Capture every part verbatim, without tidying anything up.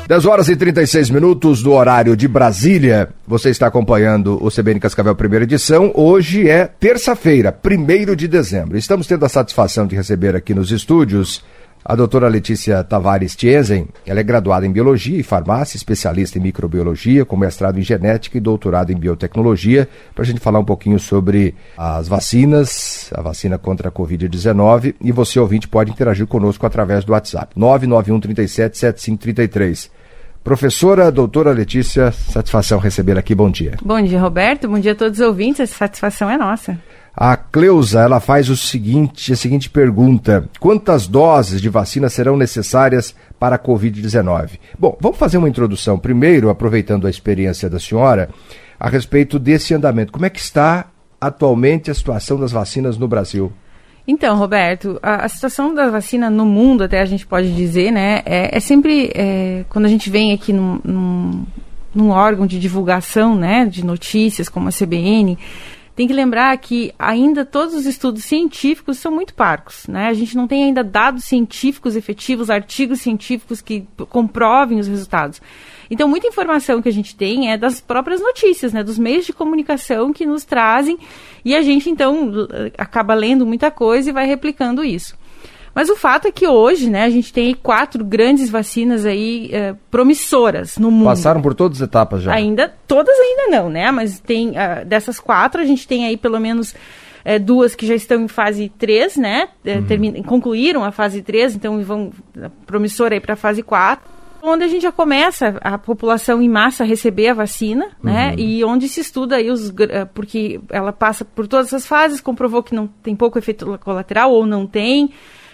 dez horas e trinta e seis minutos do horário de Brasília. Você está acompanhando o C B N Cascavel primeira edição. Hoje é terça-feira, primeiro de dezembro. Estamos tendo a satisfação de receber aqui nos estúdios a doutora Letícia Tavares Tiezen. Ela é graduada em Biologia e Farmácia, especialista em Microbiologia, com mestrado em Genética e doutorado em Biotecnologia, para a gente falar um pouquinho sobre as vacinas, a vacina contra a covid dezenove, e você, ouvinte, pode interagir conosco através do WhatsApp, nove nove um, três sete, sete cinco três três. Professora, doutora Letícia, satisfação receber aqui, bom dia. Bom dia, Roberto, bom dia a todos os ouvintes, a satisfação é nossa. A Cleusa, ela faz o seguinte, a seguinte pergunta: quantas doses de vacina serão necessárias para a covid dezenove? Bom, vamos fazer uma introdução primeiro, aproveitando a experiência da senhora, a respeito desse andamento. Como é que está atualmente a situação das vacinas no Brasil? Então, Roberto, a, a situação da vacina no mundo, até a gente pode dizer, né, é, é sempre, é, quando a gente vem aqui num, num, num órgão de divulgação, né, de notícias, como a C B N, tem que lembrar que ainda todos os estudos científicos são muito parcos, né? A gente não tem ainda dados científicos efetivos, artigos científicos que comprovem os resultados. Então, muita informação que a gente tem é das próprias notícias, né? Dos meios de comunicação que nos trazem, e a gente, então, acaba lendo muita coisa e vai replicando isso. Mas o fato é que hoje, né, a gente tem quatro grandes vacinas aí é, promissoras no mundo. Passaram por todas as etapas já? Ainda, todas ainda não, né? Mas tem, uh, dessas quatro, a gente tem aí pelo menos é, duas que já estão em fase três, né? É, uhum. termina, concluíram a fase três, então vão promissora aí para a fase quatro. Onde a gente já começa a população em massa a receber a vacina, uhum. né? E onde se estuda aí os... Porque ela passa por todas essas fases, comprovou que não tem pouco efeito colateral ou não tem...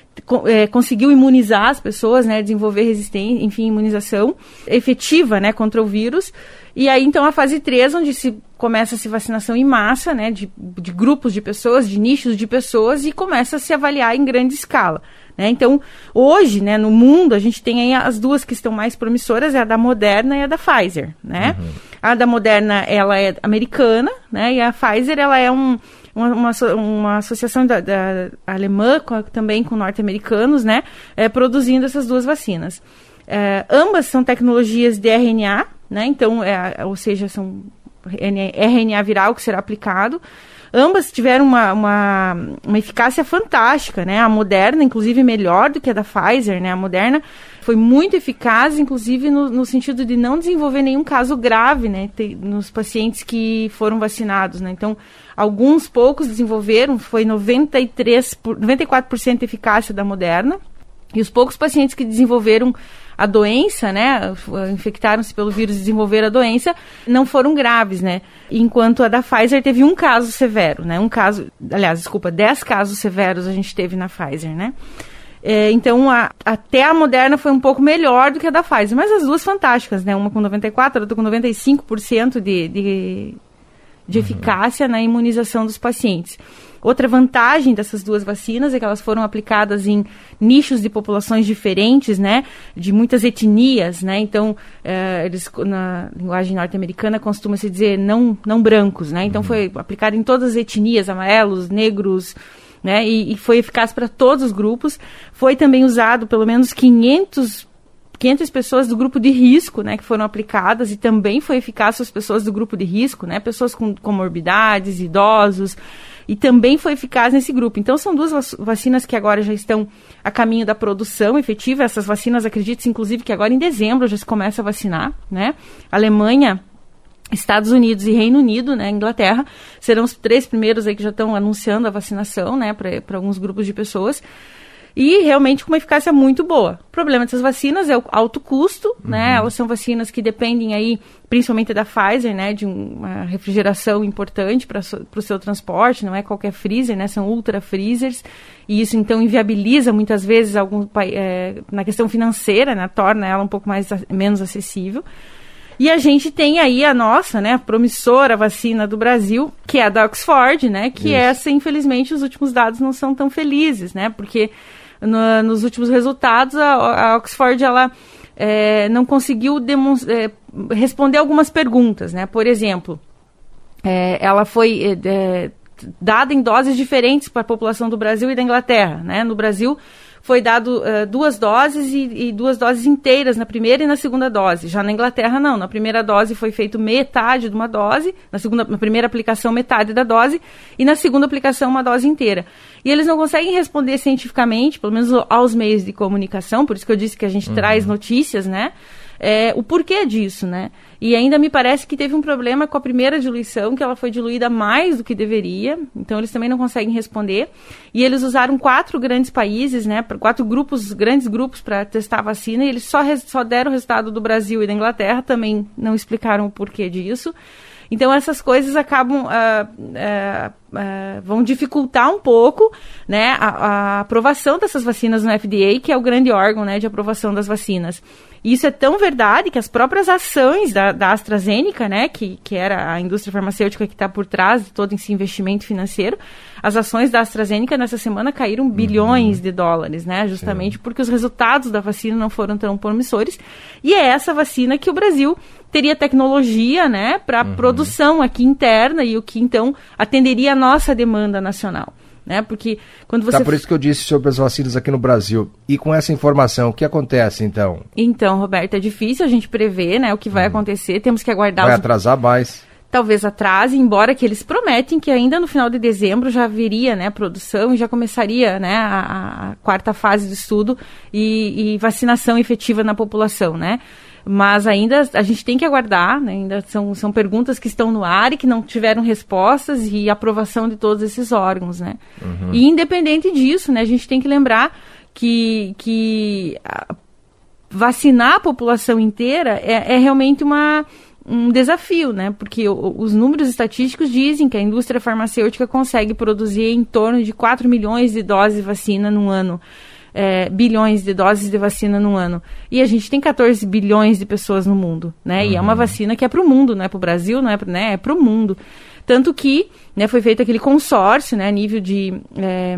É, conseguiu imunizar as pessoas, né, desenvolver resistência, enfim, imunização efetiva, né, contra o vírus. E aí, então, a fase três, onde se começa-se vacinação em massa, né, de, de grupos de pessoas, de nichos de pessoas, e começa a se avaliar em grande escala, né. Então, hoje, né, no mundo, a gente tem aí as duas que estão mais promissoras, é a da Moderna e a da Pfizer, né. Uhum. A da Moderna, ela é americana, né, e a Pfizer, ela é um... Uma, uma, uma associação da, da alemã com, também com norte-americanos, né, é, produzindo essas duas vacinas. É, ambas são tecnologias de R N A, né, então, é, ou seja, são R N A viral que será aplicado. Ambas tiveram uma, uma, uma eficácia fantástica, né? A Moderna, inclusive, melhor do que a da Pfizer, né? A Moderna foi muito eficaz, inclusive, no, no sentido de não desenvolver nenhum caso grave, né? Te, nos pacientes que foram vacinados, né? Então, alguns poucos desenvolveram, foi noventa e três por, noventa e quatro por cento de eficácia da Moderna, e os poucos pacientes que desenvolveram a doença, né, infectaram-se pelo vírus e desenvolveram a doença, não foram graves, né, enquanto a da Pfizer teve um caso severo, né, um caso, aliás, desculpa, dez casos severos a gente teve na Pfizer, né. É, então, a, até a Moderna foi um pouco melhor do que a da Pfizer, mas as duas fantásticas, né, uma com noventa e quatro por cento, outra com noventa e cinco por cento de, de, de uhum. eficácia na imunização dos pacientes. Outra vantagem dessas duas vacinas é que elas foram aplicadas em nichos de populações diferentes, né, de muitas etnias, né, então, é, eles, na linguagem norte-americana costuma-se dizer não, não brancos, né, então foi aplicado em todas as etnias, amarelos, negros, né, e, e foi eficaz para todos os grupos. Foi também usado pelo menos quinhentas pessoas do grupo de risco, né, que foram aplicadas, e também foi eficaz para as pessoas do grupo de risco, né, pessoas com comorbidades, idosos, e também foi eficaz nesse grupo. Então, são duas vacinas que agora já estão a caminho da produção efetiva. Essas vacinas, acredite-se, inclusive, que agora em dezembro já se começa a vacinar, né? Alemanha, Estados Unidos e Reino Unido, né, Inglaterra, serão os três primeiros aí que já estão anunciando a vacinação, né, para alguns grupos de pessoas. E realmente com uma eficácia muito boa. O problema dessas vacinas é o alto custo, uhum. né? Elas são vacinas que dependem aí, principalmente da Pfizer, né? De uma refrigeração importante para o seu transporte, não é qualquer freezer, né? São ultra freezers. E isso, então, inviabiliza muitas vezes algum, é, na questão financeira, né? Torna ela um pouco mais, menos acessível. E a gente tem aí a nossa, né, a promissora vacina do Brasil, que é a da Oxford, né? Que isso. Essa, infelizmente, os últimos dados não são tão felizes, né? Porque No, nos últimos resultados, a, a Oxford ela, é, não conseguiu é, responder algumas perguntas, né? Por exemplo, é, ela foi é, dada em doses diferentes para a população do Brasil e da Inglaterra, né? No Brasil, foi dado uh, duas doses e, e duas doses inteiras na primeira e na segunda dose. Já na Inglaterra, não. Na primeira dose foi feito metade de uma dose, na, segunda, na primeira aplicação, metade da dose, e na segunda aplicação, uma dose inteira. E eles não conseguem responder cientificamente, pelo menos aos meios de comunicação, por isso que eu disse que a gente uhum. traz notícias, né? É, o porquê disso, né? E ainda me parece que teve um problema com a primeira diluição, que ela foi diluída mais do que deveria, então eles também não conseguem responder. E eles usaram quatro grandes países, né? Quatro grupos, grandes grupos para testar a vacina, e eles só, res, só deram o resultado do Brasil e da Inglaterra, também não explicaram o porquê disso. Então, essas coisas acabam, uh, uh, uh, vão dificultar um pouco, né, a, a aprovação dessas vacinas no F D A, que é o grande órgão, né, de aprovação das vacinas. E isso é tão verdade que as próprias ações da, da AstraZeneca, né, que, que era a indústria farmacêutica que está por trás de todo esse investimento financeiro, as ações da AstraZeneca nessa semana caíram uhum. bilhões de dólares, né, justamente Sim. porque os resultados da vacina não foram tão promissores. E é essa vacina que o Brasil teria tecnologia, né, para uhum. produção aqui interna, e o que então atenderia a nossa demanda nacional, né? Porque quando você... Tá, por isso que eu disse sobre as vacinas aqui no Brasil. E com essa informação, o que acontece então? Então, Roberto, é difícil a gente prever, né, o que vai uhum. acontecer, temos que aguardar... Vai os... atrasar mais. Talvez atrase, embora que eles prometem que ainda no final de dezembro já haveria, né, produção e já começaria, né, a, a quarta fase de estudo e, e vacinação efetiva na população, né? Mas ainda a gente tem que aguardar, né? Ainda são, são perguntas que estão no ar e que não tiveram respostas e aprovação de todos esses órgãos, né? Uhum. E independente disso, né, a gente tem que lembrar que, que vacinar a população inteira é, é realmente uma, um desafio, né? Porque o, os números estatísticos dizem que a indústria farmacêutica consegue produzir em torno de quatro milhões de doses de vacina no ano. É, bilhões de doses de vacina no ano. E a gente tem catorze bilhões de pessoas no mundo, né? Uhum. E é uma vacina que é para o mundo, não é para o Brasil, não é, né? É para o mundo. Tanto que, né, foi feito aquele consórcio, né, a nível de... É,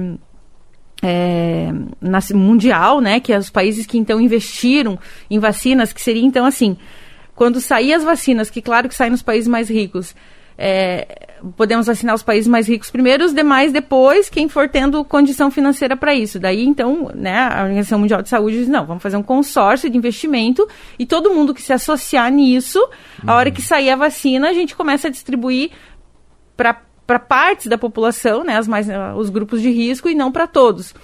é, na, mundial, né? Que é os países que então investiram em vacinas, que seria então assim, quando sair as vacinas, que claro que saem nos países mais ricos, É, podemos vacinar os países mais ricos primeiro, os demais depois, quem for tendo condição financeira para isso. Daí, então, né, a Organização Mundial de Saúde diz, não, vamos fazer um consórcio de investimento e todo mundo que se associar nisso, uhum. a hora que sair a vacina, a gente começa a distribuir para partes da população, né, as mais, os grupos de risco, e não para todos.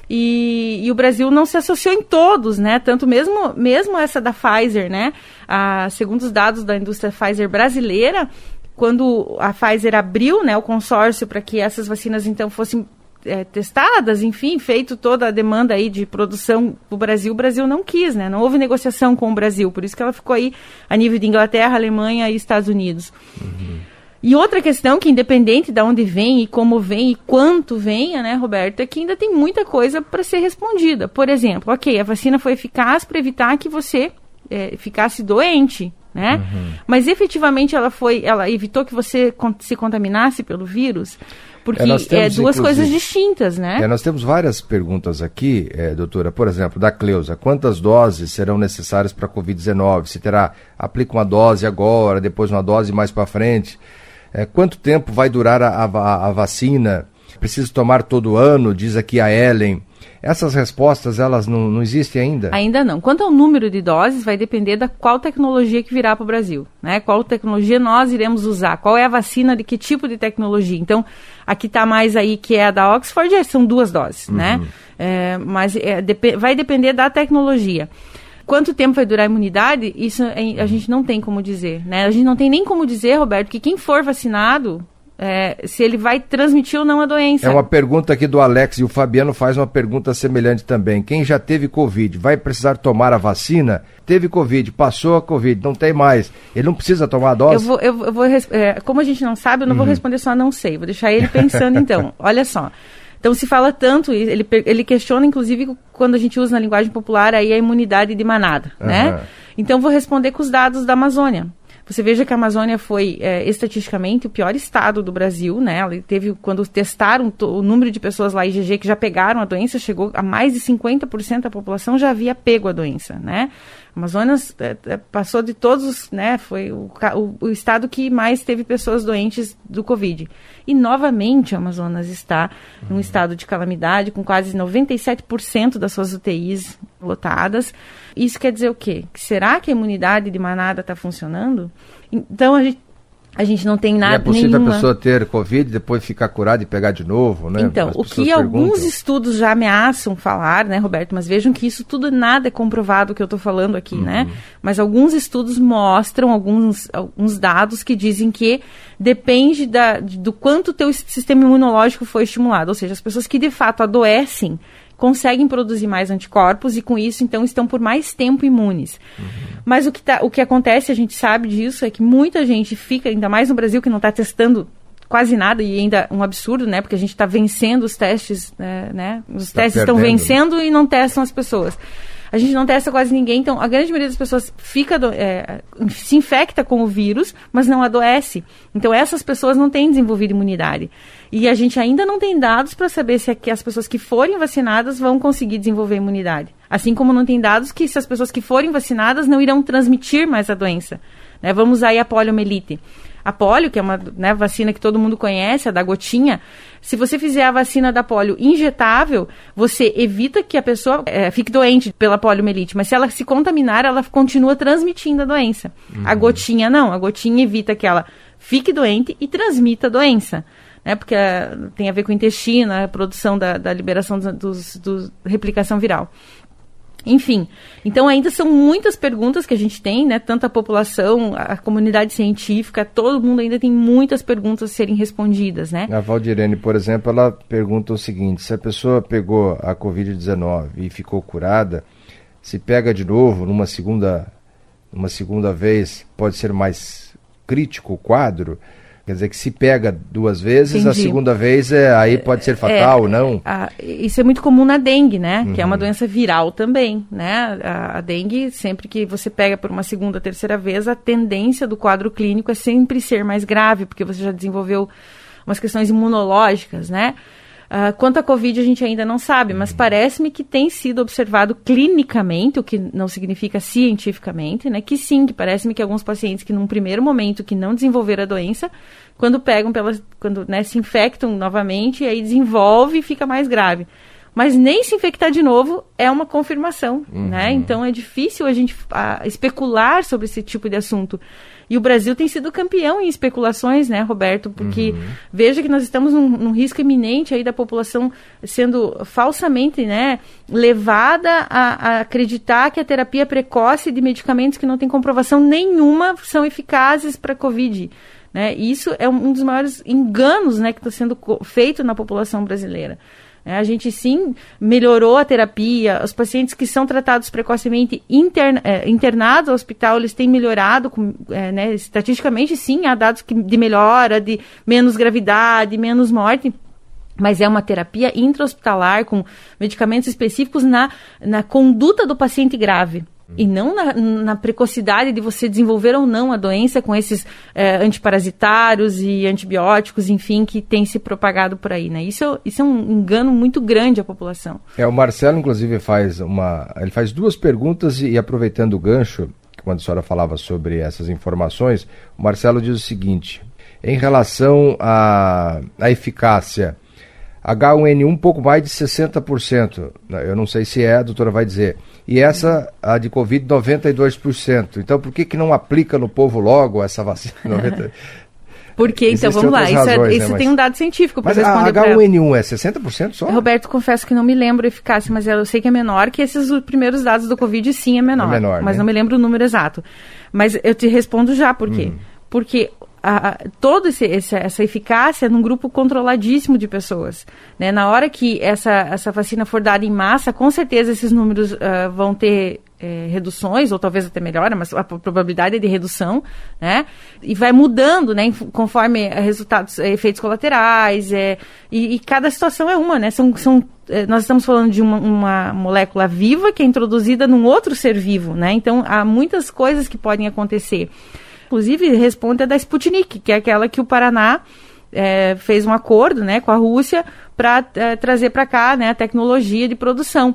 E, e o Brasil não se associou em todos, né? Tanto mesmo, mesmo essa da Pfizer, né? A, segundo os dados da indústria Pfizer brasileira, quando a Pfizer abriu, né, o consórcio para que essas vacinas então fossem é, testadas, enfim, feito toda a demanda aí de produção do Brasil, o Brasil não quis, né? Não houve negociação com o Brasil, por isso que ela ficou aí a nível de Inglaterra, Alemanha e Estados Unidos. Uhum. E outra questão que, independente de onde vem e como vem e quanto venha, né, Roberto, é que ainda tem muita coisa para ser respondida. Por exemplo, ok, a vacina foi eficaz para evitar que você é, ficasse doente, né? Uhum. Mas efetivamente ela foi, ela evitou que você se contaminasse pelo vírus, porque é, temos, é duas coisas distintas, né? É, nós temos várias perguntas aqui, é, doutora, por exemplo, da Cleusa, quantas doses serão necessárias para a covid dezenove? Se terá, aplica uma dose agora, depois uma dose mais para frente? É, quanto tempo vai durar a, a, a vacina? Preciso tomar todo ano, diz aqui a Ellen. Essas respostas, elas não, não existem ainda? Ainda não. Quanto ao número de doses, vai depender da qual tecnologia que virá para o Brasil, né? Qual tecnologia nós iremos usar, qual é a vacina de que tipo de tecnologia. Então, aqui está mais aí que é a da Oxford, são duas doses, uhum. né? É, mas é, dep- vai depender da tecnologia. Quanto tempo vai durar a imunidade, isso a gente não tem como dizer, né? A gente não tem nem como dizer, Roberto, que quem for vacinado... É, se ele vai transmitir ou não a doença. É uma pergunta aqui do Alex, e o Fabiano faz uma pergunta semelhante também. Quem já teve Covid, vai precisar tomar a vacina? Teve Covid, passou a Covid, não tem mais. Ele não precisa tomar a dose? Eu vou, eu, eu vou é, como a gente não sabe, eu não uhum. vou responder só não sei. Vou deixar ele pensando então. Olha só. Então se fala tanto, ele, ele questiona inclusive quando a gente usa na linguagem popular aí a imunidade de manada, uhum. né? Então vou responder com os dados da Amazônia. Você veja que a Amazônia foi, é, estatisticamente, o pior estado do Brasil, né? Ela teve, quando testaram to, o número de pessoas lá, I G G, que já pegaram a doença, chegou a mais de cinquenta por cento da população já havia pego a doença, né? Amazonas é, é, passou de todos os, né, foi o, o, o estado que mais teve pessoas doentes do Covid. E, novamente, o Amazonas está num estado de calamidade, com quase noventa e sete por cento das suas U T Is lotadas. Isso quer dizer o quê? Será que a imunidade de manada está funcionando? Então, a gente A gente não tem nada, e é possível nenhuma... a pessoa ter Covid, depois ficar curada e pegar de novo, né? Então, As o que perguntam. Alguns estudos já ameaçam falar, né, Roberto? Mas vejam que isso tudo nada é comprovado o que eu estou falando aqui, uhum. né? Mas alguns estudos mostram alguns, alguns dados que dizem que depende da, do quanto o teu sistema imunológico foi estimulado. Ou seja, as pessoas que de fato adoecem conseguem produzir mais anticorpos e com isso, então, estão por mais tempo imunes. Uhum. Mas o que, tá, o que acontece, a gente sabe disso, é que muita gente fica, ainda mais no Brasil, que não está testando quase nada, e ainda um absurdo, né? Porque a gente está vencendo os testes, né? né? Os tá testes estão vencendo e não testam as pessoas. A gente não testa quase ninguém, então a grande maioria das pessoas fica do, é, se infecta com o vírus, mas não adoece. Então essas pessoas não têm desenvolvido imunidade. E a gente ainda não tem dados para saber se as pessoas que forem vacinadas vão conseguir desenvolver imunidade. Assim como não tem dados que se as pessoas que forem vacinadas não irão transmitir mais a doença. Né? Vamos usar aí a poliomielite. A polio, que é uma, né, vacina que todo mundo conhece, a da gotinha, se você fizer a vacina da polio injetável, você evita que a pessoa é, fique doente pela poliomielite, mas se ela se contaminar, ela continua transmitindo a doença. Uhum. A gotinha não, a gotinha evita que ela fique doente e transmita a doença, né, porque uh, tem a ver com o intestino, a produção da, da liberação dos, dos, dos replicação viral. Enfim, então ainda são muitas perguntas que a gente tem, né? Tanto a população, a comunidade científica, todo mundo ainda tem muitas perguntas a serem respondidas, né? A Valdirene, por exemplo, ela pergunta o seguinte: se a pessoa pegou a covid dezenove e ficou curada, se pega de novo numa segunda, numa segunda vez, pode ser mais crítico o quadro? Quer dizer que se pega duas vezes, Entendi. a segunda vez é, aí pode ser fatal ou é, não? A, isso é muito comum na dengue, né? Uhum. Que é uma doença viral também, né? A, a dengue, sempre que você pega por uma segunda, terceira vez, a tendência do quadro clínico é sempre ser mais grave, porque você já desenvolveu umas questões imunológicas, né? Uh, quanto à Covid, a gente ainda não sabe, mas uhum. parece-me que tem sido observado clinicamente, o que não significa cientificamente, né? Que sim, que parece-me que alguns pacientes que num primeiro momento que não desenvolveram a doença, quando pegam, pelas, quando né, se infectam novamente, aí desenvolve e fica mais grave. Mas nem se infectar de novo é uma confirmação, uhum. né? Então é difícil a gente a, especular sobre esse tipo de assunto. E o Brasil tem sido campeão em especulações, né, Roberto? Porque uhum. veja que nós estamos num, num risco iminente aí da população sendo falsamente, né, levada a, a acreditar que a terapia precoce de medicamentos que não tem comprovação nenhuma são eficazes para a Covid. Né? E isso é um, um dos maiores enganos, né, que está sendo feito na população brasileira. É, a gente, sim, melhorou a terapia, os pacientes que são tratados precocemente interna, é, internados ao hospital, eles têm melhorado, com, é, né, estatisticamente, sim, há dados que, de melhora, de menos gravidade, menos morte, mas é uma terapia intra-hospitalar com medicamentos específicos na, na conduta do paciente grave. E não na, na precocidade de você desenvolver ou não a doença com esses é, antiparasitários e antibióticos, enfim, que tem se propagado por aí, né? Isso, isso é um engano muito grande à população. É, o Marcelo, inclusive, faz uma... Ele faz duas perguntas e, e aproveitando o gancho, quando a senhora falava sobre essas informações, o Marcelo diz o seguinte: em relação à, à eficácia, H um N um um pouco mais de sessenta por cento, eu não sei se é, a doutora vai dizer, e essa, a de Covid, noventa e dois por cento. Então, por que que não aplica no povo logo essa vacina? noventa... Porque, então, vamos lá, isso, razões, é, isso né, tem mas... um dado científico para responder. Mas a H um N um é sessenta por cento só? Roberto, confesso que não me lembro a eficácia, mas eu sei que é menor, que esses primeiros dados do Covid, sim, é menor. É menor, mas né? Não me lembro o número exato. Mas eu te respondo já, por quê? Hum. Porque... A, a, toda esse, esse, essa eficácia num grupo controladíssimo de pessoas. Né? Na hora que essa, essa vacina for dada em massa, com certeza esses números uh, vão ter é, reduções, ou talvez até melhora, mas a probabilidade é de redução, né? E vai mudando, né, conforme resultados, efeitos colaterais, é, e, e cada situação é uma, né? São, são, é, nós estamos falando de uma, uma molécula viva que é introduzida num outro ser vivo, né? Então, há muitas coisas que podem acontecer. Inclusive, responde a da Sputnik, que é aquela que o Paraná é, fez um acordo, né, com a Rússia para é, trazer para cá, né, a tecnologia de produção.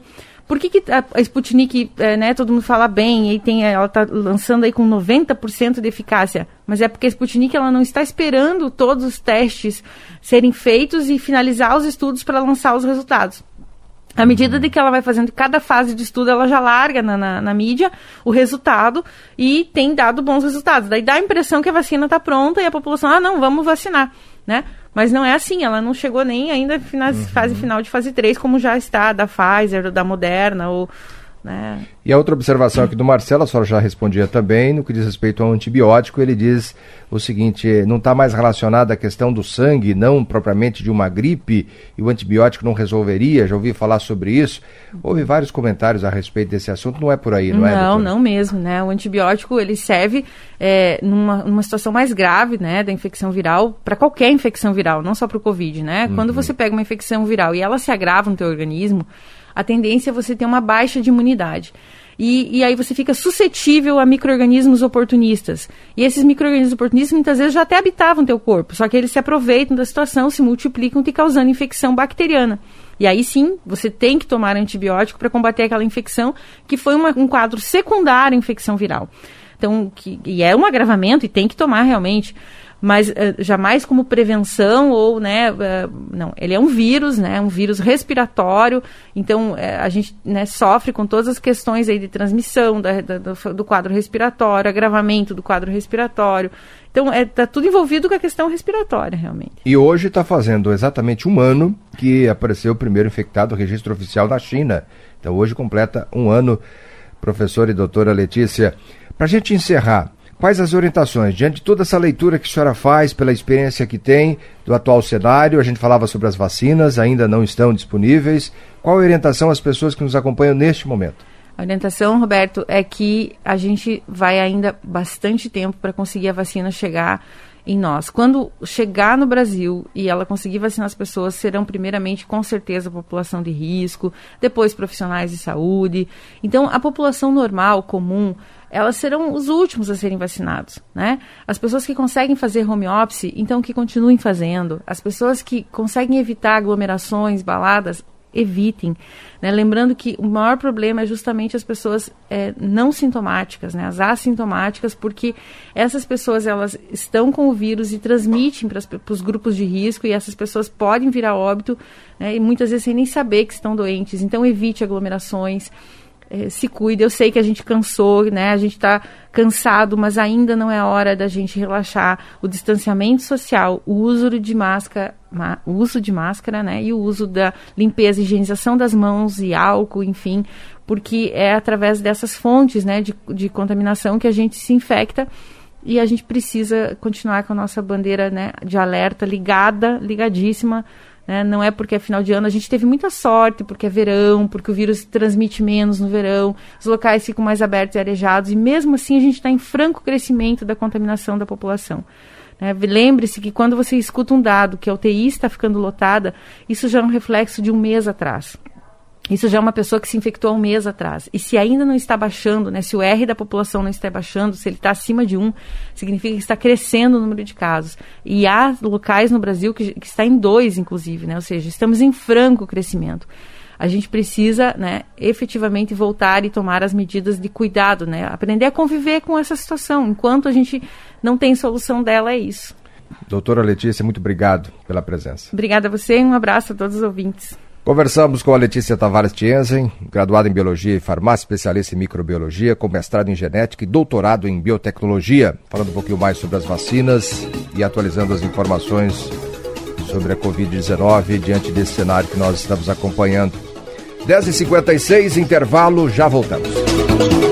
Por que, que a, a Sputnik, é, né, todo mundo fala bem, e tem, ela está lançando aí com noventa por cento de eficácia, mas é porque a Sputnik ela não está esperando todos os testes serem feitos e finalizar os estudos para lançar os resultados. À medida de que ela vai fazendo cada fase de estudo, ela já larga na, na, na mídia o resultado e tem dado bons resultados. Daí dá a impressão que a vacina está pronta e a população, ah, não, vamos vacinar, né? Mas não é assim, ela não chegou nem ainda na uhum. fase final de fase três, como já está da Pfizer, da Moderna, ou... né? E a outra observação aqui do Marcelo, a senhora já respondia também, no que diz respeito ao antibiótico, ele diz o seguinte, não está mais relacionada à questão do sangue, não propriamente de uma gripe, e o antibiótico não resolveria, já ouvi falar sobre isso. Houve vários comentários a respeito desse assunto, não é por aí, não, não é, doutora? Não, não mesmo, né? O antibiótico, ele serve é, numa, numa situação mais grave, né, da infecção viral, para qualquer infecção viral, não só para o Covid, né? Uhum. Quando você pega uma infecção viral e ela se agrava no teu organismo, a tendência é você ter uma baixa de imunidade. E, e aí você fica suscetível a micro-organismos oportunistas. E esses micro-organismos oportunistas muitas vezes já até habitavam teu corpo, só que eles se aproveitam da situação, se multiplicam, te causando infecção bacteriana. E aí sim, você tem que tomar antibiótico para combater aquela infecção, que foi uma, um quadro secundário à infecção viral. Então, que, e é um agravamento e tem que tomar realmente. Mas uh, jamais como prevenção ou, né, uh, não, ele é um vírus, né, um vírus respiratório, então uh, a gente, né, sofre com todas as questões aí de transmissão da, da, do, do quadro respiratório, agravamento do quadro respiratório, então está é, tudo envolvido com a questão respiratória, realmente. E hoje está fazendo exatamente um ano que apareceu o primeiro infectado, o registro oficial na China, então hoje completa um ano, professora e doutora Letícia. Para a gente encerrar, quais as orientações, diante de toda essa leitura que a senhora faz, pela experiência que tem do atual cenário, a gente falava sobre as vacinas, ainda não estão disponíveis, qual a orientação às pessoas que nos acompanham neste momento? A orientação, Roberto, é que a gente vai ainda bastante tempo para conseguir a vacina chegar em nós. Quando chegar no Brasil e ela conseguir vacinar as pessoas, serão primeiramente, com certeza, a população de risco, depois profissionais de saúde. Então, a população normal, comum, elas serão os últimos a serem vacinados, né? As pessoas que conseguem fazer home office, então que continuem fazendo. As pessoas que conseguem evitar aglomerações, baladas, evitem, né? Lembrando que o maior problema é justamente as pessoas é, não sintomáticas, né? As assintomáticas, porque essas pessoas elas estão com o vírus e transmitem para os grupos de risco e essas pessoas podem vir a óbito, né? E muitas vezes sem nem saber que estão doentes. Então evite aglomerações, é, se cuide. Eu sei que a gente cansou, né? A gente está cansado, mas ainda não é a hora da gente relaxar. O distanciamento social, o uso de máscara, o uso de máscara, né? E o uso da limpeza, higienização das mãos e álcool, enfim, porque é através dessas fontes, né, de, de contaminação que a gente se infecta e a gente precisa continuar com a nossa bandeira, né, de alerta ligada, ligadíssima. Né? Não é porque é final de ano, a gente teve muita sorte, porque é verão, porque o vírus transmite menos no verão, os locais ficam mais abertos e arejados, e mesmo assim a gente está em franco crescimento da contaminação da população. Né? Lembre-se que quando você escuta um dado que a U T I está ficando lotada, isso já é um reflexo de um mês atrás. Isso já é uma pessoa que se infectou há um mês atrás. E se ainda não está baixando, né, se o R da população não está baixando, se ele está acima de um, significa que está crescendo o número de casos. E há locais no Brasil que, que está em dois, inclusive, né? Ou seja, estamos em franco crescimento. A gente precisa, né, efetivamente voltar e tomar as medidas de cuidado, né? Aprender a conviver com essa situação. Enquanto a gente não tem solução dela, é isso. Doutora Letícia, muito obrigado pela presença. Obrigada a você e um abraço a todos os ouvintes. Conversamos com a Letícia Tavares Tienzen, graduada em Biologia e Farmácia, especialista em Microbiologia, com mestrado em Genética e doutorado em Biotecnologia, falando um pouquinho mais sobre as vacinas e atualizando as informações sobre a covid dezenove diante desse cenário que nós estamos acompanhando. dez e cinquenta e seis, intervalo, já voltamos.